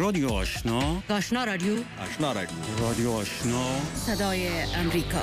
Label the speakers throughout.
Speaker 1: رادیو آشنا،
Speaker 2: آشنا رادیو،
Speaker 3: آشنا رادیو،
Speaker 1: رادیو آشنا،
Speaker 2: صدای امریکا.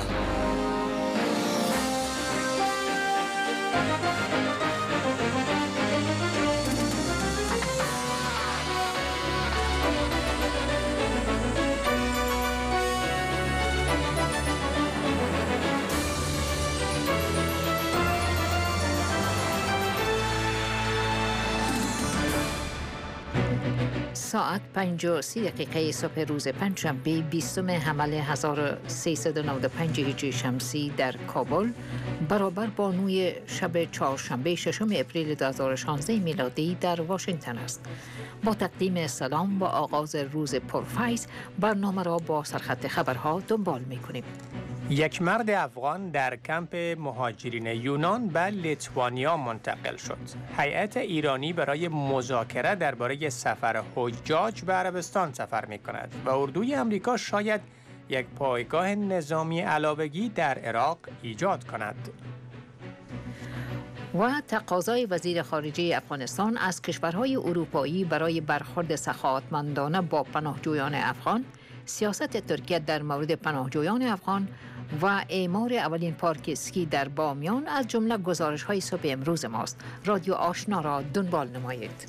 Speaker 2: ساعت 5:30 صبح روز پنجشنبه 20 حمل 1395 هجری شمسی در کابل برابر با نوی شب چهارشنبه 6 اپریل 2016 میلادی در واشنگتن است. با تقدیم سلام و آغاز روز پرفیض برنامه را با سرخط خبرها دنبال می‌کنیم.
Speaker 4: یک مرد افغان در کمپ مهاجرین یونان به لیتوانیا منتقل شد. هیئت ایرانی برای مذاکره درباره سفر حجاج به عربستان سفر می‌کند و اردوی آمریکا شاید یک پایگاه نظامی علاوگی در عراق ایجاد کند.
Speaker 2: و تقاضای وزیر خارجه افغانستان از کشورهای اروپایی برای برخورد سخاوتمندانه با پناهجویان افغان، سیاست ترکیه در مورد پناهجویان افغان و اعمار اولین پارک اسکی در بامیان از جمله گزارش‌های صبح امروز ماست. رادیو آشنا را دنبال نمایید.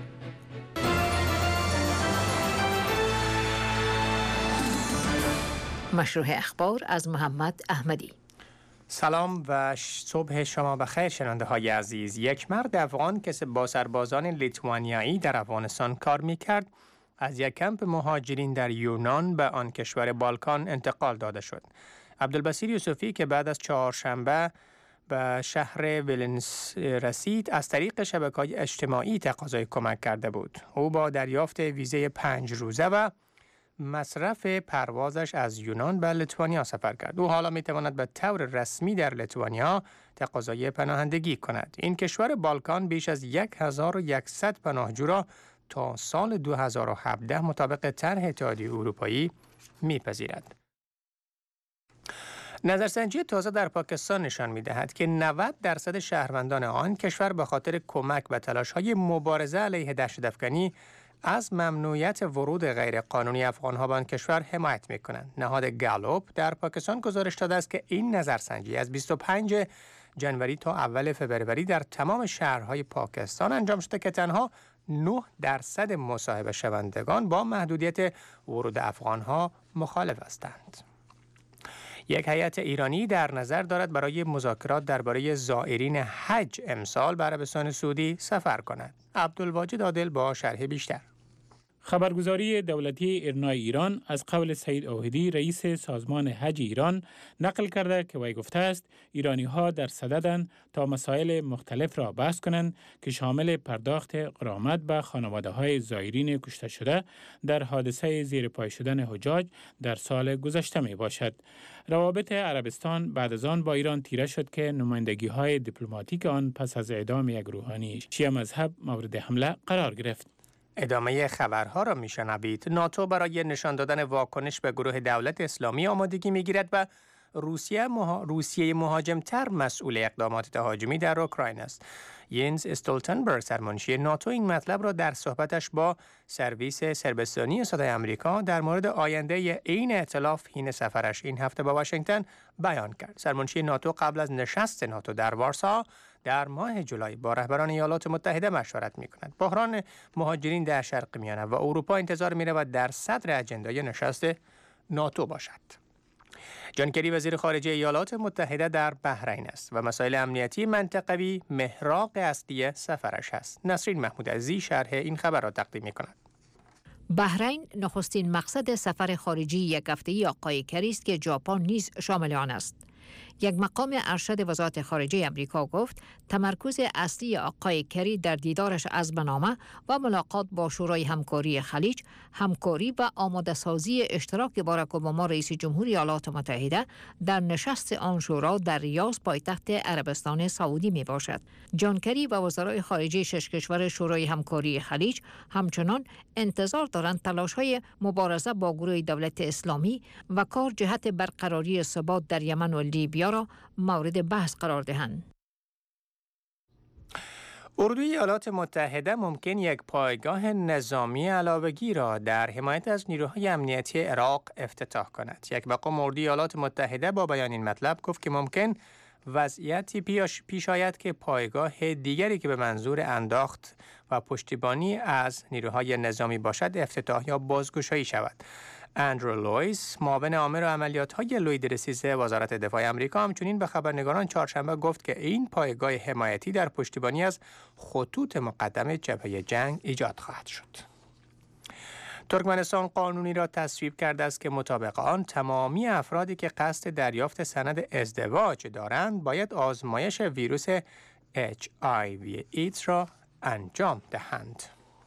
Speaker 2: مشروع اخبار از محمد احمدی.
Speaker 4: سلام و صبح شما بخیر شنونده های عزیز. یک مرد افغان که با سربازان لیتوانیایی در افغانستان کار می‌کرد، از یک کمپ مهاجرین در یونان به آن کشور بالکان انتقال داده شد. عبدالبصیر یوسفی که بعد از چهارشنبه به شهر ولنس رسید، از طریق شبکه‌های اجتماعی تقاضای کمک کرده بود. او با دریافت ویزه 5 روزه و مصرف پروازش از یونان به لیتوانیا سفر کرد. او حالا می‌تواند به طور رسمی در لیتوانیا تقاضای پناهندگی کند. این کشور بالکان بیش از 1100 پناهجو را تا سال 2017 مطابق طرح اتحادیه اروپایی می‌پذیرد. نظرسنجی تازه در پاکستان نشان می‌دهد که 90% شهروندان آن کشور به خاطر کمک به تلاش‌های مبارزه علیه دهشت‌افکنی از ممنوعیت ورود غیرقانونی افغان‌ها به آن کشور حمایت می‌کنند. نهاد گالوپ در پاکستان گزارش داده است که این نظرسنجی از 25 جنوری تا اول فوریه در تمام شهرهای پاکستان انجام شده که تنها 9% مصاحبه شوندگان با محدودیت ورود افغان‌ها مخالف هستند. یک هیئت ایرانی در نظر دارد برای مذاکرات درباره زائرین حج امسال به عربستان سعودی سفر کند. عبدالواجد عادل با شرح بیشتر.
Speaker 5: خبرگزاری دولتی ایرنای ایران از قول سعید اوهدی رئیس سازمان حج ایران نقل کرده که وی گفته است ایرانی‌ها در صددند تا مسائل مختلف را بحث کنند که شامل پرداخت غرامت به خانواده‌های زائرین کشته شده در حادثه زیر پای شدن حجاج در سال گذشته می باشد. روابط عربستان بعد از آن با ایران تیره شد که نمایندگی‌های دیپلماتیک آن پس از اعدام یک روحانی شیعه مذهب مورد حمله قرار گرفت.
Speaker 4: ادامه خبرها را میشنوید. ناتو برای نشان دادن واکنش به گروه دولت اسلامی آمادگی میگیرد و روسیه مهاجمتر مسئول اقدامات تهاجمی در اوکراین است. ینز استولتنبرگ سرمنشی ناتو این مطلب را در صحبتش با سرویس سربستانی صدای آمریکا در مورد آینده این ائتلاف حین سفرش این هفته به واشنگتن بیان کرد. سرمنشی ناتو قبل از نشست ناتو در وارسا در ماه جولای با رهبران ایالات متحده مشورت می‌کند. بحران مهاجرین در شرق میانه و اروپا انتظار می‌رود در صدر اجندای نشست ناتو باشد. جان کری وزیر خارجه ایالات متحده در بحرین است و مسائل امنیتی منطقوی محراق اصلی سفرش است. نسرین محمود عزیزی شرح این خبر را تقدیم می‌کند.
Speaker 2: بحرین نخستین مقصد سفر خارجی یک هفته‌ای آقای کری است که ژاپن نیز شامل آن است. یک مقام ارشد وزارت خارجه امریکا گفت تمرکز اصلی آقای کری در دیدارش عزمنامه و ملاقات با شورای همکاری خلیج، همکاری و آماده سازی اشتراک باراک اوباما رئیس جمهوری ایالات متحده در نشست آن شورا در ریاض پایتخت عربستان سعودی می باشد. جان کری و وزرای خارجه 6 کشور شورای همکاری خلیج همچنان انتظار دارند تلاش‌های مبارزه با گروه دولت اسلامی و کار جهت برقراری ثبات در یمن و لیبیا را مورد بحث قرار دهند.
Speaker 4: اردوی ایالات متحده ممکن یک پایگاه نظامی علاوگی را در حمایت از نیروهای امنیتی عراق افتتاح کند. یک مقام اردوی ایالات متحده با بیان این مطلب گفت که ممکن وضعیتی پیش آید که پایگاه دیگری که به منظور انداخت و پشتیبانی از نیروهای نظامی باشد افتتاح یا بازگشایی شود. اندرو لوئیس، معاون آمر عملیات‌های لوید رسیسه وزارت دفاع آمریکا، همچنین به خبرنگاران چهارشنبه گفت که این پایگاه حمایتی در پشتیبانی از خطوط مقدم جبهه جنگ ایجاد خواهد شد. ترکمنستان قانونی را تصویب کرده است که مطابق آن تمامی افرادی که قصد دریافت سند ازدواج دارند باید آزمایش ویروس HIV ایدز را انجام دهند.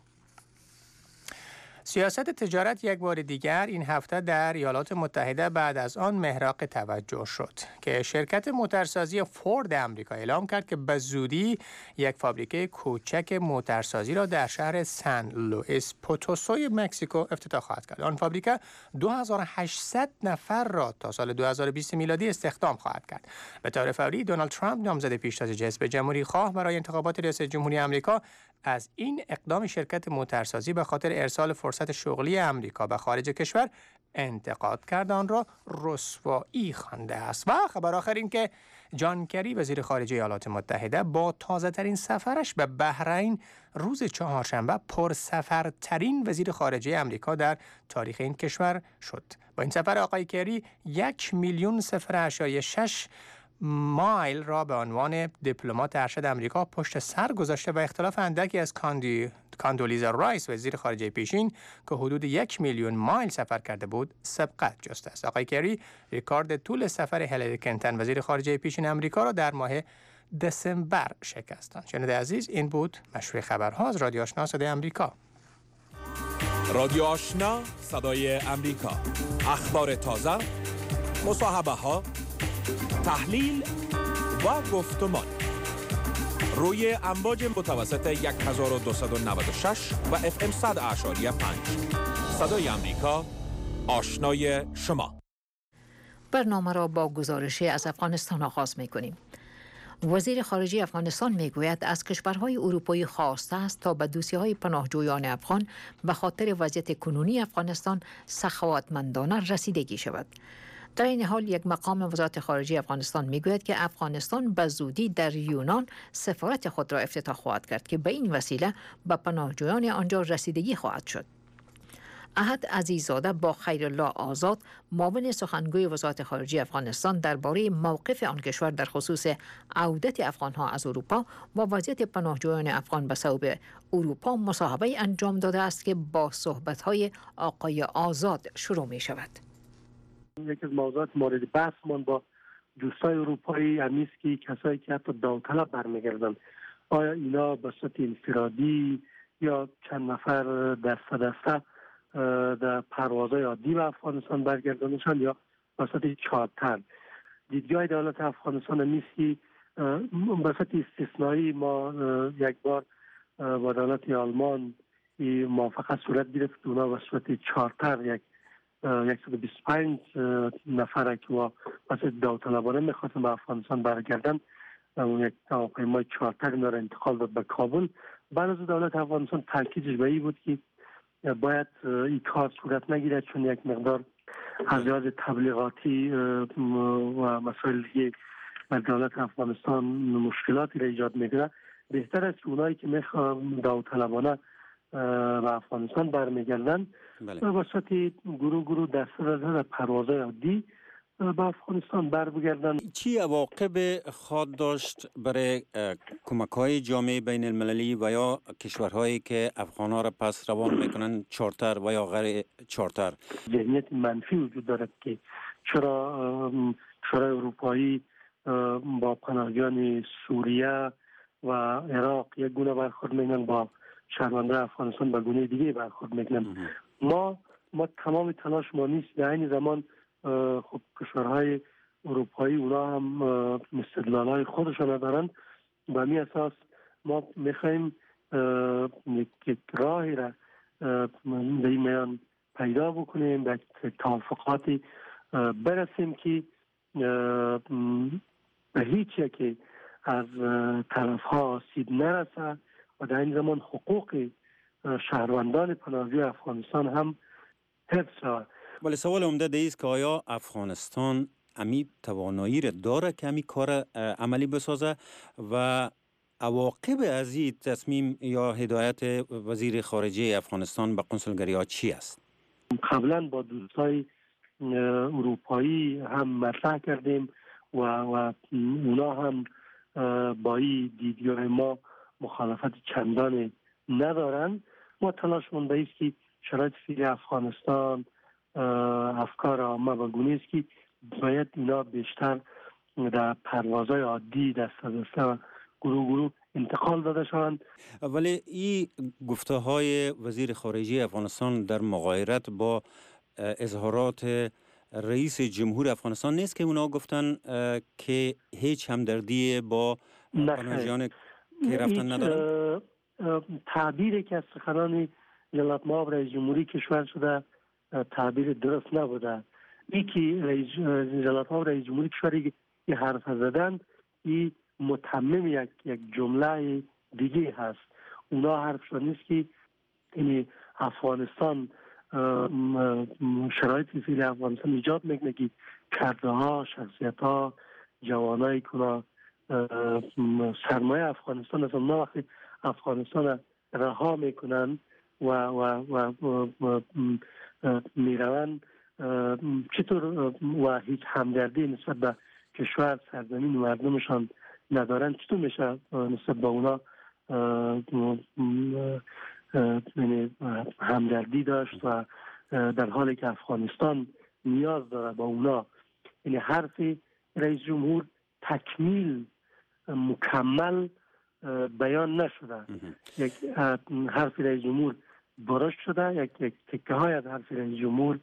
Speaker 4: سیاست تجارت یک بار دیگر این هفته در ایالات متحده بعد از آن محراق توجه شد که شرکت موتورسازی فورد آمریکا اعلام کرد که به زودی یک فابریکه کوچک موتورسازی را در شهر سن لوئیس پوتوسوی مکزیکو افتتاح خواهد کرد. آن فابریکه 2800 نفر را تا سال 2020 میلادی استخدام خواهد کرد. به طور فوری دونالد ترامپ نامزد پیشتاز حزب جمهوری خواه برای انتخابات ریاست جمهوری آمریکا از این اقدام شرکت موتورسازی به خاطر ارسال فرصت شغلی آمریکا به خارج کشور انتقاد کرد، آن را رسوایی خوانده است. و خبر آخر این که جان کری وزیر خارجه ایالات متحده با تازه ترین سفرش به بحرین روز چهارشنبه پرسفرترین وزیر خارجه آمریکا در تاریخ این کشور شد. با این سفر آقای کری 1,000,000.6 مایل را به عنوان دیپلمات ارشد آمریکا پشت سر گذاشته و اختلاف اندکی از کاندولیزا رایس وزیر خارجه پیشین که حدود 1,000,000 مایل سفر کرده بود سبقت جسته است. آقای کری رکورد طول سفر هیلاری کلینتون وزیر خارجه پیشین آمریکا را در ماه دسامبر شکستند. شنونده عزیز، این بود مشروع خبرها از رادیو آشنا صدای آمریکا.
Speaker 3: رادیو آشنا صدای آمریکا، اخبار تازه، مصاحبه ها، تحلیل و گفتمان روی امواج متوسط 1296 و FM 100.5 صدای آمریکا، آشنای شما.
Speaker 2: برنامه را با گزارشی از افغانستان آغاز می‌کنیم. وزیر خارجه افغانستان میگوید از کشورهای اروپایی خواسته است تا به دوسیه‌های پناهجویان افغان به خاطر وضعیت کنونی افغانستان سخاوتمندانه رسیدگی شود. در این حال یک مقام وزارت خارجه افغانستان میگوید که افغانستان به زودی در یونان سفارت خود را افتتاح خواهد کرد که به این وسیله به پناهجویان آنجا رسیدگی خواهد شد. احد عزیزاده با خیرالله آزاد، معاون سخنگوی وزارت خارجه افغانستان، درباره موقف آن کشور در خصوص عودت افغانها از اروپا و وضعیت پناهجویان افغان به صوب اروپا مصاحبه انجام داده است که با صحبت‌های آقای آزاد شروع می شود.
Speaker 6: یکی از موضوعات مورد بحثمان با دوستای اروپایی همیست که کسایی که حتی داوطلب برمیگردن، آیا اینا به صورت انفرادی یا چند نفر دسته دسته در پروازهای عادی به افغانستان برگردانشان یا به صورت چارتر. دیدگاه دولت افغانستان همیست که به صورت استثنایی ما یک بار با دولت آلمان موافقت صورت گرفت که اونا به صورت چارتر 125 نفره که با مثل داوطلبانه میخواستن به افغانستان برگردن، یک هواپیمای چارتر اینا را انتقال داد به کابل. بعد از دولت افغانستان تاکیدش به این بود که باید این کار صورت نگیرد، چون یک مقدار از لحاظ تبلیغاتی و مسائل دیگه در دولت افغانستان مشکلاتی را ایجاد میکنه. بهتر است که اونایی که میخوان داوطلبانه به افغانستان برمیگردن با صورت گروه دسته در پروازهای عادی به افغانستان برگردن.
Speaker 1: چی عواقب خواهد داشت برای کمک‌های جامعه بین المللی و یا کشورهایی که افغان‌ها را پس روان میکنن چارتر و یا غیر چارتر؟
Speaker 6: ذهنیت منفی وجود دارد که چرا کشورهای اروپایی با پناهجویان سوریه و عراق یک گونه برخورد میکنن، با شهروندان افغانستان به گونه دیگه برخورد میکنن. ما تمام تلاش ما نیست. در این زمان خب کشورهای اروپایی اونا هم استدلال‌های خودشان دارن. به همین اساس ما میخوایم یک راهی را در این میان پیدا بکنیم، به توافقاتی برسیم که به هیچ یک از طرف ها آسیب نرسه و در این زمان حقوق شهروندان پناهجوی افغانستان هم حفظ شود.
Speaker 1: ولی سوال عمده است که آیا افغانستان امی توانایی را داره که امی کار عملی بسازه و عواقب از این تصمیم یا هدایت وزیر خارجه افغانستان به قنسولگری ها چی است؟
Speaker 6: قبلا با دوستای اروپایی هم مطرح کردیم و اونا هم با این دیدگاه ما مخالفت چندانی ندارن. ما تلاشمون به است که شرایط فعلی افغانستان، افکار عامه و گونه است که باید اینا بیشتر در پروازهای عادی دسته و گروه انتقال داده شوند.
Speaker 1: ولی این گفته های وزیر خارجه افغانستان در مغایرت با اظهارات رئیس جمهور افغانستان نیست که اونا گفتن که هیچ همدردی با پناهجویان که رفتن ندارن؟
Speaker 6: تعبیری که از سخنان جلال مآب رئیس جمهوری کشور شده تعبیر درست نبوده. این که جلال مآب رئیس جمهوری کشوری که حرف زدن این متمم یک جمله دیگه هست. اونا حرفشون نیست که این افغانستان شرایط فعلی افغانستان ایجاد میکنه که کرده ها، شخصیت ها، جوانای کنا سرمایه افغانستان از اونا وقتی افغانستان رها میکنن و میروند چطور و هیچ همدردی نسبت به کشور، سرزمین و مردمشان ندارن، چطور میشه نسبت به اونا همدردی داشت و در حالی که افغانستان نیاز داره با اونا. یعنی حرف رئیس جمهور تکمیل مکمل بیان نشده. یک حرف رئیس جمهور برشت شده، یک تکه های از حرف رئیس جمهور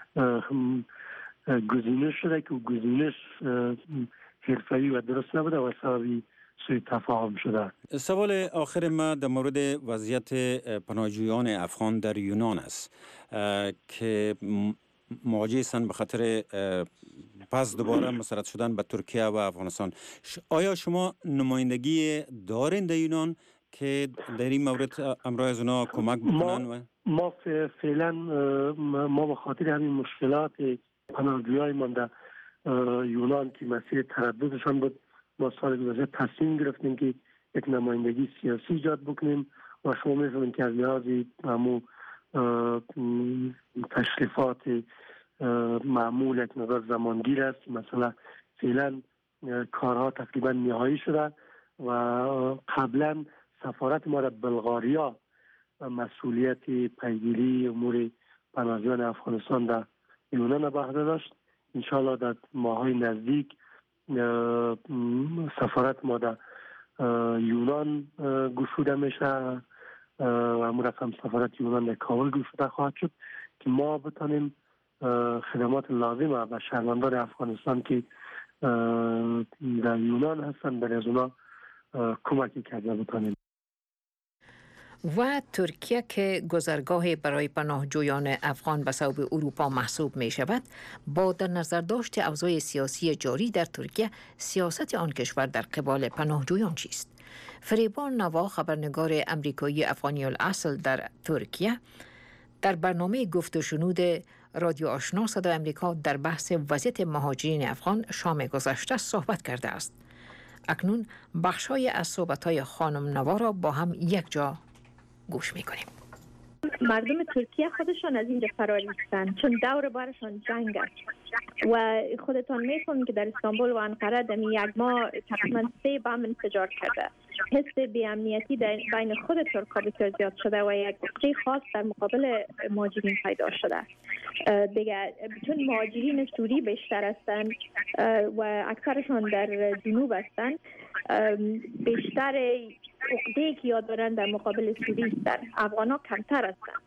Speaker 6: گزینش شده که گزینش حرفه‌ای و درست نبوده و سببی سوء تفاهم شده.
Speaker 1: سوال آخر ما در مورد وضعیت پناهجویان افغان در یونان است که مواجه هستند به خاطر پس دوباره مسرت شدن به ترکیه و افغانستان. آیا شما نمایندگی دارین در یونان که در این مورد امرای از اونا کمک بکنن؟
Speaker 6: ما فعلا ما به خاطر همین مشکلات پناهجویای ما در یونان که مسیر ترددشان بود، ما سال گذشته تصمیم گرفتیم که یک نمایندگی سیاسی ایجاد بکنیم و شما می‌فهمید که از لحاظ تشریفات معمول یک نظر زمانگیر است. مثلا فعلا کارها تقریبا نهایی شده و قبلا سفارت ما در بلغاریا مسئولیت پیگیری امور پناهجویان افغانستان در یونان به عهده داشت. انشاءالله در ماهای نزدیک سفارت ما در یونان گشوده میشه و امور هم سفارت یونان در کابل گشوده خواهد شد که ما بتانیم خدمات لازم به شهروندان افغانستان که در یونان هستند برای از اونا کمکی کرده بتانیم.
Speaker 2: و ترکیه که گذرگاه برای پناهجویان افغان به صوب اروپا محسوب می شود، با در نظر داشت اوضاع سیاسی جاری در ترکیه، سیاست آن کشور در قبال پناهجویان چیست؟ فریبان نوا، خبرنگار امریکایی افغانی الاصل در ترکیه، در برنامه گفت و شنود رادیو آشنا صدای امریکا در بحث وضعیت مهاجرین افغان شام گذشته صحبت کرده است. اکنون بخشای از صحبت‌های خانم نوا را با هم یک جا گوش میکنیم.
Speaker 7: مردم ترکیه خودشان از اینجا فرار ریختن چون دور بارشان جنگ است و خودتان میفهمید که در استانبول و انقره در یک ماه تقریبا 3 بمب انفجار کرده. حس بی‌امنیتی بین خود ترک‌ها بسیار زیاد شده و یک گفته خاص در مقابل مهاجرین پیدا شده. دیگه چون مهاجرین سوری بیشتر هستند و اکثرشان در جنوب هستند، بیشتر عقده‌ای که یاد دارن در مقابل سوری هستند. افغان‌ها کمتر هستند.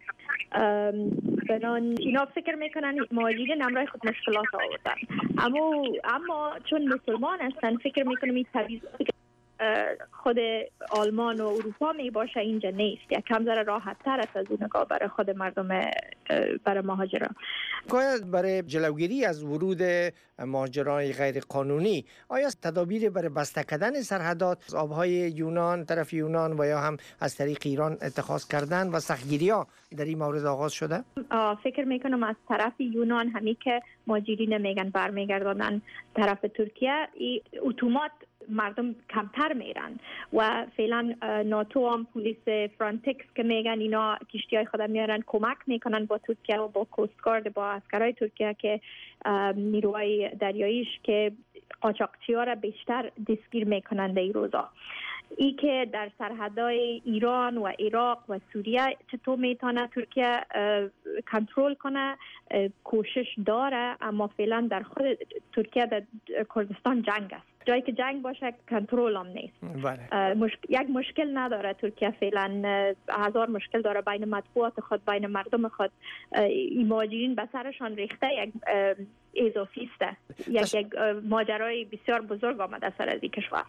Speaker 7: اینا فکر میکنن مهاجرین همراه خود مشکلات آوردن، اما چون مسلمان هستن فکر میکنم این طبیعی خود آلمان و اروپا می باشه اینجا نیست. یک کم ذره راحت تر است از اون نگاه برای خود مردم، برای مهاجران.
Speaker 4: برای جلوگیری از ورود مهاجران غیر قانونی آیا تدابیر برای بسته کردن سرحدات از آبهای یونان، طرف یونان و یا هم از طریق ایران اتخاذ کردن و سختگیری‌ها در این مورد آغاز شده؟
Speaker 7: فکر میکنم از طرف یونان همی که مهاجرین میگن برمیگردانن طرف ترکیه، اتومات مردم کمتر میرن و فعلا ناتو هم پلیس فرانتکس که میگن اینا کشتی‌های خود میارن کمک میکنن با ترکیه و با کوستگارد، با عسکرای ترکیه که نیروهای دریاییش که قاچاقچی‌ها را بیشتر دستگیر میکنن در این روزا. ای که در سرحدهای ایران و عراق و سوریه چطور میتونه ترکیه کنترل کنه، کوشش داره، اما فعلا در خود ترکیه در کردستان جنگ است. جایی که جنگ باشه کنترل هم نیست. یک مشکل نداره ترکیه فعلا، هزار مشکل داره بین مطبوعات خود، بین مردم خود. این مهاجرین به سرشان ریخته یک اضافی است، یک ماجرای بسیار بزرگ آمده سر از این کشور.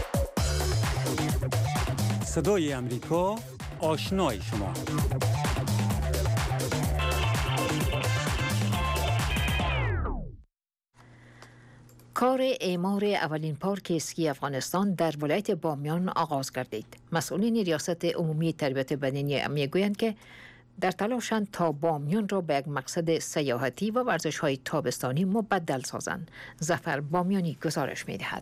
Speaker 1: صدای امریکا، آشنای شما.
Speaker 2: کار اعمار اولین پارک اسکی افغانستان در ولایت بامیان آغاز گردید. مسئولین ریاست عمومی تربیت بدنی میگویند که در تلاشند تا بامیان را به یک مقصد سیاحتی و ورزش‌های تابستانی مبدل سازند. ظفر بامیانی گزارش می‌دهد.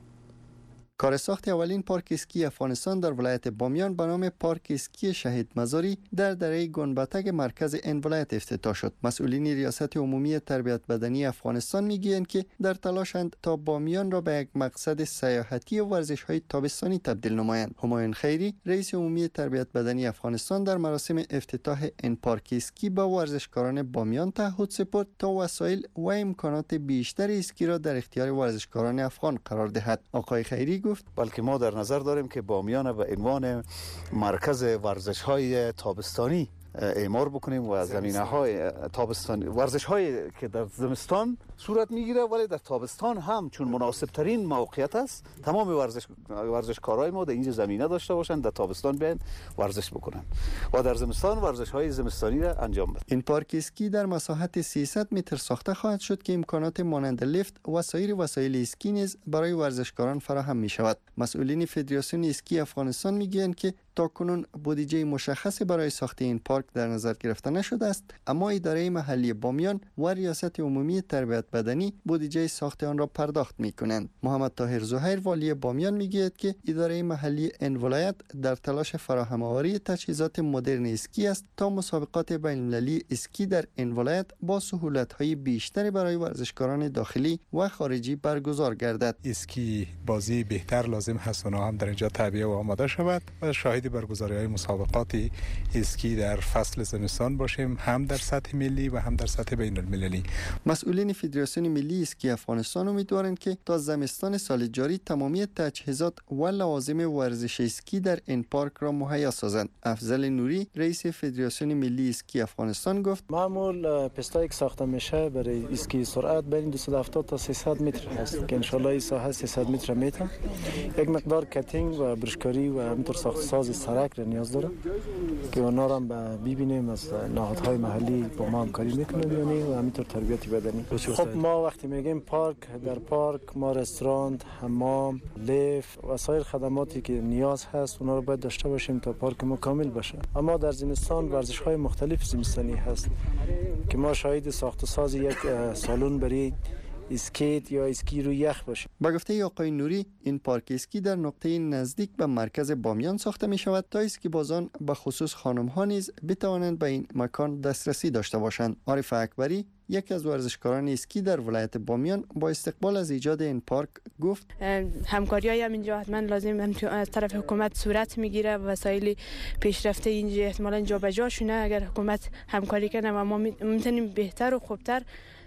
Speaker 8: کار ساخت اولین پارک اسکی افغانستان در ولایت بامیان به نام پارک اسکی شهید مزاری در دره گنبتک مرکز این ولایت افتتاح شد. مسئولین ریاست عمومی تربیت بدنی افغانستان میگویند که در تلاشند تا بامیان را به یک مقصد سیاحتی و ورزش‌های تابستانی تبدیل نمایند. همایون خیری رئیس عمومی تربیت بدنی افغانستان در مراسم افتتاح این پارک اسکی با ورزشکاران بامیان تعهد سپرد تا وسایل و امکانات بیشتر اسکی را در اختیار ورزشکاران افغان قرار دهد. آقای خیری
Speaker 9: بلکه ما در نظر داریم که بامیان به عنوان مرکز ورزش‌های تابستانی اعمار بکنیم و زمینه‌های تابستانی، ورزش‌هایی که در زمستان صورت میگیره ولی در تابستان هم چون مناسب ترین موقعیت است، تمام ورزشکارای ما در اینجا زمینه داشته باشند، در تابستان بیان ورزش بکنن و در زمستان ورزش‌های زمستانی را انجام بدن.
Speaker 8: این پارک اسکی در مساحت 300 متر ساخته خواهد شد که امکانات مانند لیفت و سایر وسایل اسکی نیز برای ورزشکاران فراهم می‌شود. مسئولین فدراسیون اسکی افغانستان میگویند که تاکنون بودجه مشخص برای ساخت این پارک در نظر گرفته نشده است، اما اداره محلی بامیان و ریاست عمومی تربیت بدنی بودجه ساخت آن را پرداخت می‌کنند. محمد طاهر زهیر والی بامیان میگوید که اداره محلی این ولایت در تلاش فراهم آوری تجهیزات مدرن اسکی است تا مسابقات بین‌المللی اسکی در این ولایت با سهولت‌های بیشتری برای ورزشکاران داخلی و خارجی برگزار گردد.
Speaker 10: اسکی بازی بهتر لازم هست و هم در اینجا تعبیه و آماده شود و شاهد برگزاری‌های مسابقات اسکی در فصل زمستان باشیم، هم در سطح ملی و هم در سطح بین‌المللی.
Speaker 8: مسئولین فدراسیون ملی اسکی افغانستان امیدوارند که تا زمستان سال جاری تمامی تجهیزات و لوازم ورزش اسکی در این پارک را مهیا سازند. افضل نوری رئیس فدراسیون ملی اسکی افغانستان گفت:
Speaker 11: معمول پستایی که ساخته میشه برای اسکی سرعت بین 270 تا 300 متر هست که ان شاء الله این ساحه 300 متر میته. یک مقدار کاتینگ و برشکاری و همینطور ساخت ساز سرک را نیاز داره که اونا را ببینیم از نهادهای محلی با ما همکاری میکنن یعنی و همینطور تربیت بدنی. خب ما وقتی میگیم پارک، در پارک ما رستوران، حمام، لیفت و سایر خدماتی که نیاز هست اونا رو باید داشته باشیم تا پارک ما کامل باشه. اما در زمستان ورزش‌های مختلف زمستانی هست که ما شاهد ساخت و ساز یک سالن برای اسکیت یا اسکی روی یخ باشه.
Speaker 8: با گفته آقای نوری این پارک اسکی در نقطه نزدیک به مرکز بامیان ساخته می شود تا اسکی بازان به خصوص خانم ها نیز بتوانند به این مکان دسترسی داشته باشند. عارف اکبری یکی از ورزشکاران اسکی در ولایت بامیان با استقبال از ایجاد این پارک گفت:
Speaker 12: همکاری‌های اینجا حتما لازم از طرف حکومت صورت میگیره و وسایل پیشرفته اینجا احتمالاً جابجا شونه. اگر حکومت همکاری کنه و ما میتونیم بهتر و خوبتر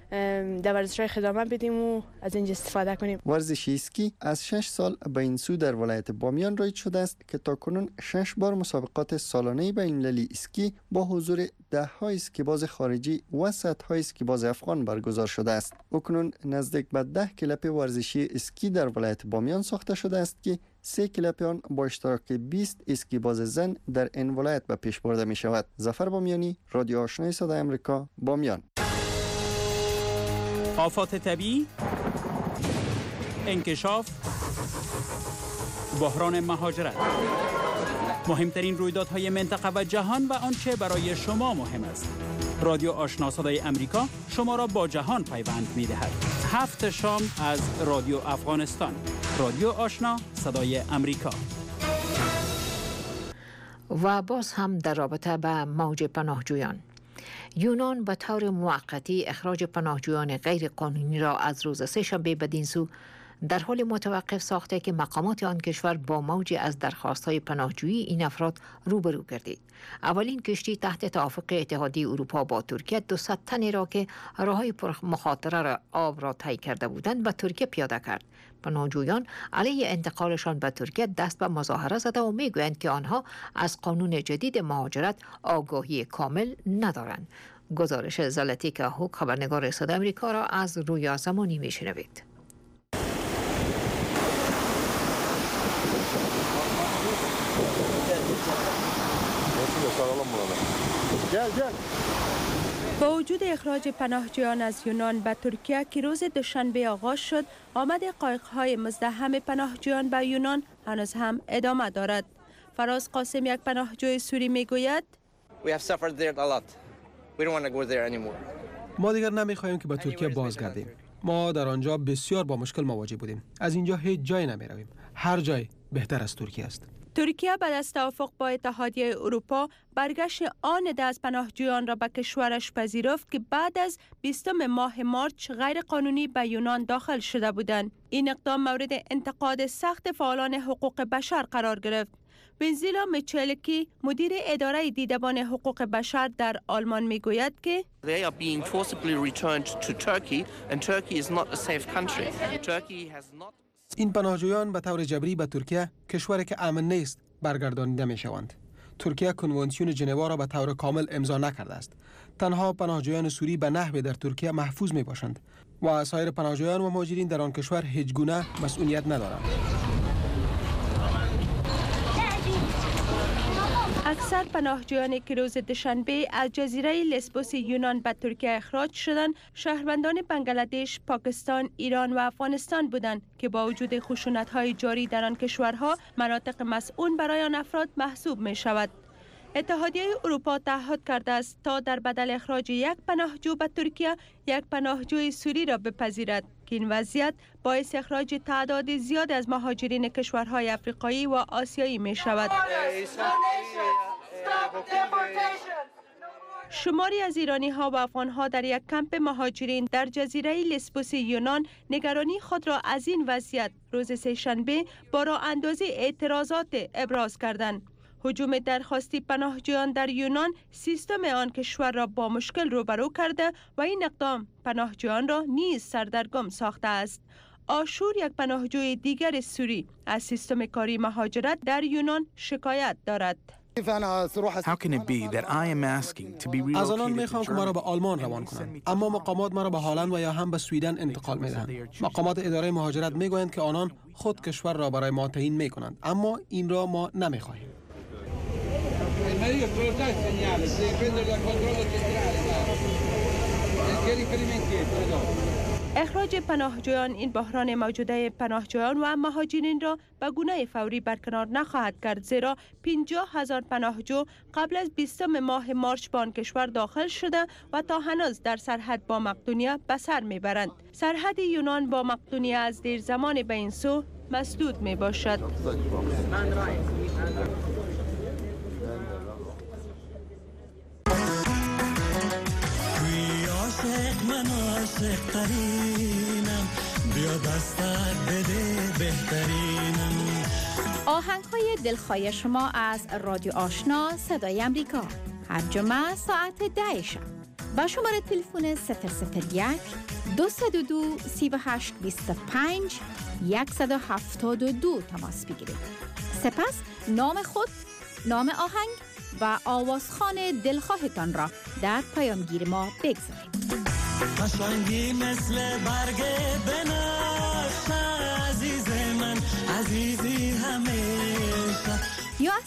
Speaker 12: در ورزش‌های خدمت بدیم و از اینجا استفاده کنیم.
Speaker 8: ورزش اسکی از 6 سال به این سو در ولایت بامیان رایج شده است که تاکنون 6 بار مسابقات سالانه بین‌المللی اسکی با حضور 10 ها اسکیباز خارجی و 100 ها اسکیباز افغان برگزار شده است. اکنون نزدیک به 10 کلب ورزشی اسکی در ولایت بامیان ساخته شده است که 3 کلپ آن با اشتراک 20 اسکیباز زن در این ولایت به پیش برده می شود. ظفر بامیانی، رادیو آشنای صدای آمریکا، بامیان.
Speaker 13: آفات طبیعی، انکشاف، بحران مهاجرت، مهمترین رویدادهای منطقه و جهان و آنچه برای شما مهم است. رادیو آشنا صدای امریکا شما را با جهان پیوند می دهد. 7 شام از رادیو افغانستان. رادیو آشنا صدای امریکا.
Speaker 2: و باز هم در رابطه به موج پناهجویان، یونان به طور موقتی اخراج پناهجویان غیر قانونی را از روز سه‌شنبه بدین سو در حال متوقف ساخته که مقامات آن کشور با موجی از درخواست‌های پناهجویی این افراد روبرو گردید. اولین کشتی تحت توافق اتحادیه اروپا با ترکیه 200 تنی را که راههای مخاطره آب را طی کرده بودند به ترکیه پیاده کرد. پناهجویان علیه انتقالشان به ترکیه دست به مظاهره زده و میگویند که آنها از قانون جدید مهاجرت آگاهی کامل ندارند. گزارش زلاتیکا هوک، خبرنگار صدای آمریکا، را از رویا زمانی میشنوید.
Speaker 14: با وجود اخراج پناهجویان از یونان به ترکیه که روز دوشنبه آغاز شد، آمد قایق‌های مزدحم پناهجویان به یونان هنوز هم ادامه دارد. فراز قاسم، یک پناهجوی سوری، میگوید
Speaker 15: ما دیگر نمیخواهیم که به ترکیه بازگردیم. ما در آنجا بسیار با مشکل مواجه بودیم. از اینجا هیچ جایی نمیرویم. هر جای بهتر از ترکیه است.
Speaker 14: ترکیه بعد از توافق با اتحادیه اروپا برگشت آن عده از پناهجویان را به کشورش پذیرفت که بعد از 20 ماه مارچ غیر قانونی به یونان داخل شده بودند. این اقدام مورد انتقاد سخت فعالان حقوق بشر قرار گرفت. بنزیلا میچلکی، مدیر اداره دیدبان حقوق بشر در آلمان، میگوید که
Speaker 15: این پناهجویان به طور جبری به ترکیه، کشوری که امن نیست، برگردانیده می شوند. ترکیه کنوانسیون ژنوا را به طور کامل امضا نکرده است. تنها پناهجویان سوری به نحوی در ترکیه محفوظ می باشند و سایر پناهجویان و مهاجرین در آن کشور هیچ گونه مسئولیت ندارند.
Speaker 14: اکثر پناهجویانی که روز دوشنبه از جزیره لسبوس یونان به ترکیه اخراج شدند، شهروندان بنگلادش، پاکستان، ایران و افغانستان بودند که با وجود خشونت‌های جاری در آن کشورها مناطق مسئول برای آن افراد محسوب می شود. اتحادیه اروپا تعهد کرده است تا در بدل اخراج یک پناهجو به ترکیه، یک پناهجوی سوری را بپذیرد که این وضعیت باعث اخراج تعداد زیاد از مهاجرین کشورهای افریقایی و آسیایی می شود. شماری از ایرانی ها و افغان ها در یک کمپ مهاجرین در جزیره لسبوس یونان نگرانی خود را از این وضعیت روز سه‌شنبه با راه اندازی اعتراضات ابراز کردند. هجوم درخواستی پناهجویان در یونان سیستم آن کشور را با مشکل روبرو کرده و این اقدام پناهجویان را نیز سردرگم ساخته است. آشور، یک پناهجوی دیگر سوری، از سیستم کاری مهاجرت در یونان شکایت دارد.
Speaker 15: از آنان میخوام که مرا به آلمان روان کنند، اما مقامات مرا به هلند و یا هم به سویدن انتقال میدهند. مقامات اداره مهاجرت میگویند که آنان خود کشور را برای ما تعیین میکنند، اما این را ما نمیخواهیم.
Speaker 14: اخراج پناهجویان این بحران موجوده پناهجویان و مهاجرین را به گونه فوری برکنار نخواهد کرد، زیرا 50,000 پناهجو قبل از 20 ماه مارچ به آن کشور داخل شده و تا هنوز در سرحد با مقدونیه به سر میبرند. سرحد یونان با مقدونیه از دیر زمان به این سو مسدود می باشد.
Speaker 16: من عاشق ترینم، بیا دستت بده بهترینم.
Speaker 17: آهنگ‌های دلخواه شما از رادیو آشنا صدای امریکا هر جمعه ساعت 10 شب با شماره تلفن 001 222 3825 172 تماس بگیرید. سپس نام خود، نام آهنگ و آوازخوان دلخواهتان را در پیامگیر ما بگذارید.
Speaker 16: قشنگی مثل برگ بنفشه عزیز من، عزیزی هم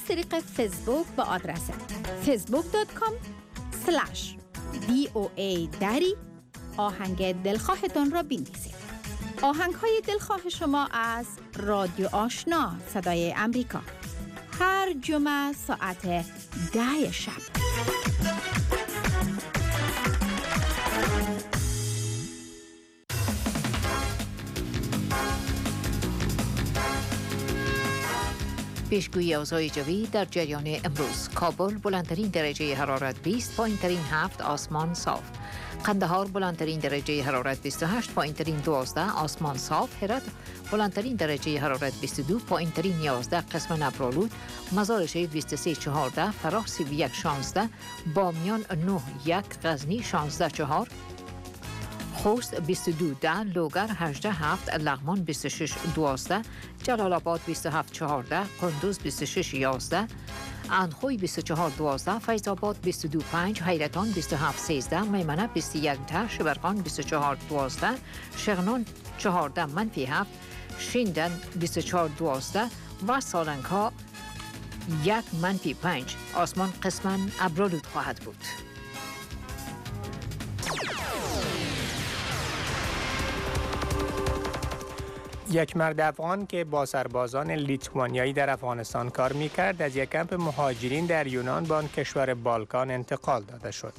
Speaker 17: از طریق فیسبوک به آدرس facebook.com/VOA دری آهنگ دلخواهتان را بنویسید. آهنگ های دلخواه شما از رادیو آشنا صدای امریکا، هر جمعه ساعت 10 شب.
Speaker 2: پیشگویی اوضاع جوی در جریان امروز: کابل بلندترین درجه حرارت 20، پایینترین 7، آسمان صاف. قندهار بلندترین درجه حرارت 28، پایینترین 12، آسمان صاف. هرات بلندترین درجه حرارت 22، پایینترین 11، قسم ابرآلود. مزار شریف 23، 14، فراه 31، 16، بامیان 9، 1، غزنی 16، 4، خوست 22، 10، لوگر 18، 7، لغمان 26، 12، جلال آباد 27، 14، قندوز 26، 11، اندخوی 24، 12، فیض آباد 22، 5، حیرتان 27، 13، میمنه 21، 10، شبرغان 24، 12، شغنان 14، -7، شیندن 24، 12 و سالنگها 1، -5. آسمان قسماً ابرآلود خواهد بود.
Speaker 4: یک مرد افغان که با سربازان لیتوانیایی در افغانستان کار می‌کرد از یک کمپ مهاجرین در یونان به آن کشور بالکان انتقال داده شد.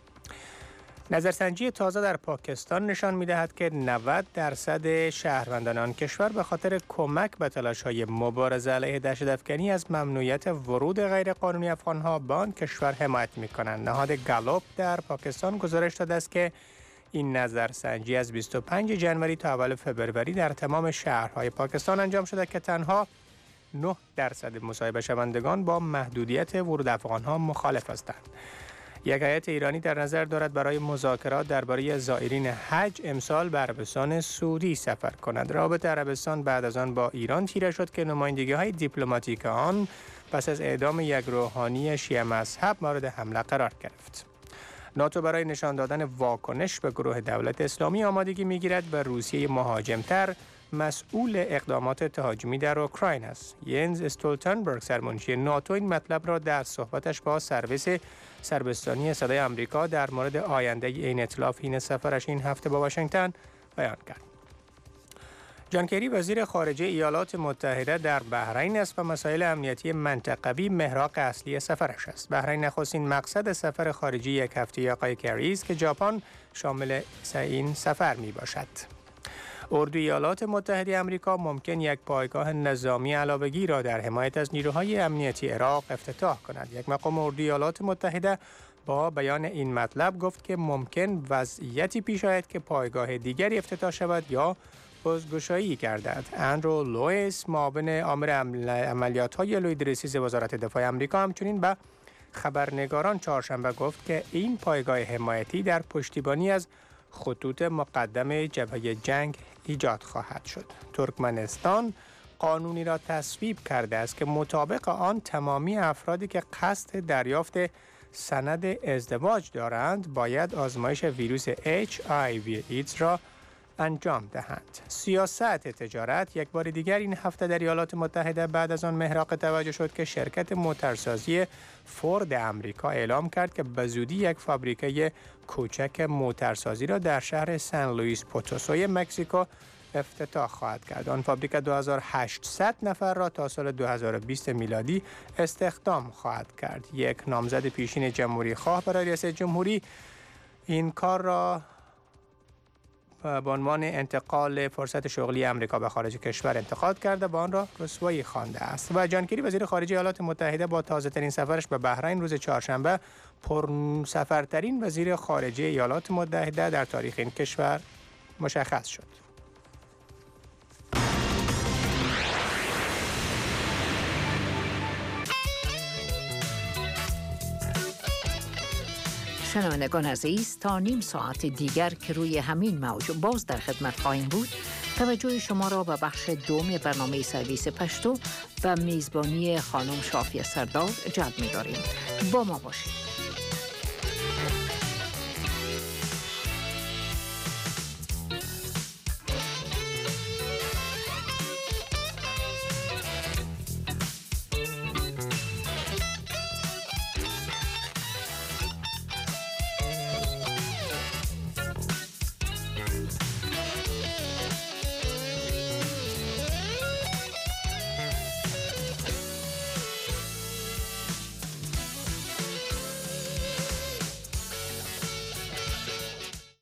Speaker 4: نظرسنجی تازه در پاکستان نشان می‌دهد که 90% شهروندان آن کشور به خاطر کمک به تلاش‌های مبارزه علیه دهشت‌افکنی از ممنوعیت ورود غیرقانونی افغان‌ها به آن کشور حمایت می‌کنند. نهاد گالوپ در پاکستان گزارش داده است که این نظرسنجی از 25 جنوری تا اول فبروری در تمام شهرهای پاکستان انجام شده که تنها 9% مصاحبه شوندگان با محدودیت ورود افغان‌ها مخالف هستند. یک هیئت ایرانی در نظر دارد برای مذاکرات درباره زائرین حج امسال به عربستان سعودی سفر کند. رابطه عربستان بعد از آن با ایران تیره شد که نمایندگی‌های دیپلماتیک آن پس از اعدام یک روحانی شیعه مذهب مورد حمله قرار گرفت. ناتو برای نشان دادن واکنش به گروه دولت اسلامی آمادگی می‌گیرد به روسیه مهاجمتر مسئول اقدامات تهاجمی در اوکراین است. ینز استولتنبرگ سرمنشی ناتو این مطلب را در صحبتش با سرویس سربستانی صدای آمریکا در مورد آینده این ائتلاف حین سفرش این هفته به واشنگتن بیان کرد. جان کری وزیر خارجه ایالات متحده در بحرین است و مسائل امنیتی منطقوی محراق اصلی سفرش است. بحرین نخستین مقصد سفر خارجی یک هفته آقای کری است که ژاپن شامل این سفر می باشد. اردوی ایالات متحده آمریکا ممکن یک پایگاه نظامی علاوه‌ای را در حمایت از نیروهای امنیتی عراق افتتاح کند. یک مقام اردوی ایالات متحده با بیان این مطلب گفت که ممکن وضعیتی پیش آید که پایگاه دیگری افتتاح شود یا بازگشایی گردد. اندرو لوئیس معاون آمر عملیات‌های لویدرسیز وزارت دفاع آمریکا همچنین به خبرنگاران چهارشنبه گفت که این پایگاه حمایتی در پشتیبانی از خطوط مقدم جبهه جنگ ایجاد خواهد شد. ترکمنستان قانونی را تصویب کرده است که مطابق آن تمامی افرادی که قصد دریافت سند ازدواج دارند باید آزمایش ویروس HIV ایدز را انجام دهند. سیاست تجارت یک بار دیگر این هفته در ایالات متحده بعد از آن محراق توجه شد که شرکت موتورسازی فورد آمریکا اعلام کرد که به زودی یک فابریکه کوچک موتورسازی را در شهر سن لوئیس پوتوسی مکزیکو افتتاح خواهد کرد. آن فابریکه 2800 نفر را تا سال 2020 میلادی استخدام خواهد کرد. یک نامزد پیشین جمهوری خواه برای ریاست جمهوری این کار را به عنوان انتقال فرصت شغلی امریکا به خارج کشور انتخاب کرده و آن را رسوایی خوانده است. و جان کری وزیر خارجه ایالات متحده با تازه ترین سفرش به بحرین روز چهارشنبه پرسفرترین وزیر خارجه ایالات متحده در تاریخ این کشور مشخص شد.
Speaker 2: شنوندگان عزیز، تا نیم ساعت دیگر که روی همین موج باز در خدمت خواهیم بود، توجه شما را به بخش دوم برنامه سرویس پشتو و میزبانی خانم شافیه سردار جلب می‌داریم. با ما باشید.